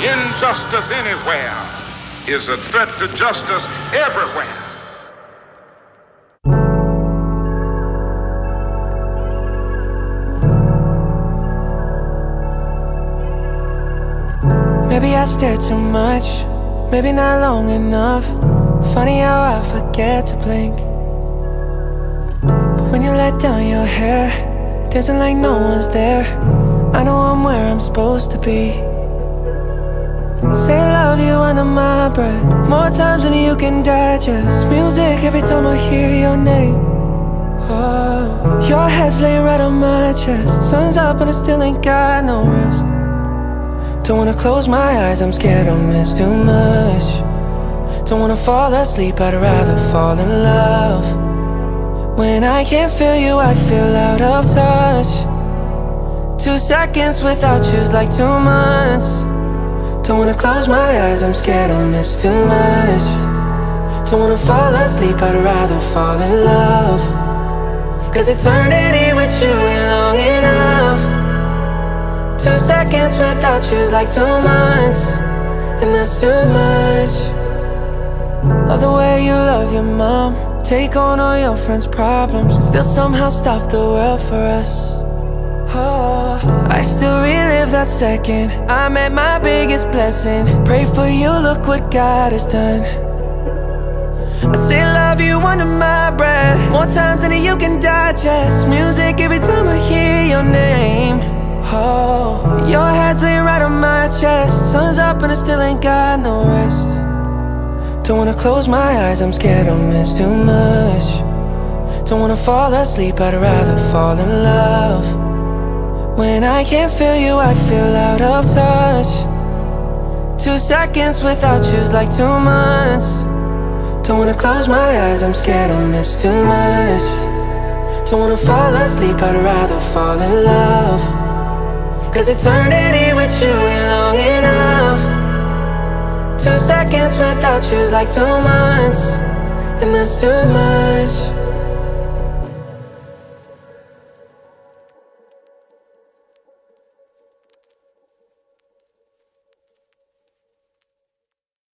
Injustice anywhere is a threat to justice everywhere. Maybe I stare too much, maybe not long enough. Funny how I forget to blink. But when you let down your hair, dancing like no one's there, I know I'm where I'm supposed to be. Say I love you under my breath, more times than you can digest. Music every time I hear your name. Oh, your head's laying right on my chest. Sun's up and I still ain't got no rest. Don't wanna close my eyes, I'm scared I'll miss too much. Don't wanna fall asleep, I'd rather fall in love. When I can't feel you, I feel out of touch. 2 seconds without you's like 2 months. Don't wanna close my eyes, I'm scared I'll miss too much. Don't wanna fall asleep, I'd rather fall in love. 'Cause eternity with you ain't long enough. 2 seconds without you's like 2 months, and that's too much. Love the way you love your mom, take on all your friends' problems, and still somehow stop the world for us. Oh, I still relive that second I met my biggest blessing. Pray for you, look what God has done. I say love you under my breath, more times than you can digest. Music every time I hear your name. Oh, your head's laying right on my chest. Sun's up and I still ain't got no rest. Don't wanna close my eyes, I'm scared I'll miss too much. Don't wanna fall asleep, I'd rather fall in love. When I can't feel you, I feel out of touch. 2 seconds without you's like 2 months. Don't wanna close my eyes, I'm scared I'll miss too much. Don't wanna fall asleep, I'd rather fall in love. 'Cause eternity with you ain't long enough. 2 seconds without you's like 2 months, and that's too much.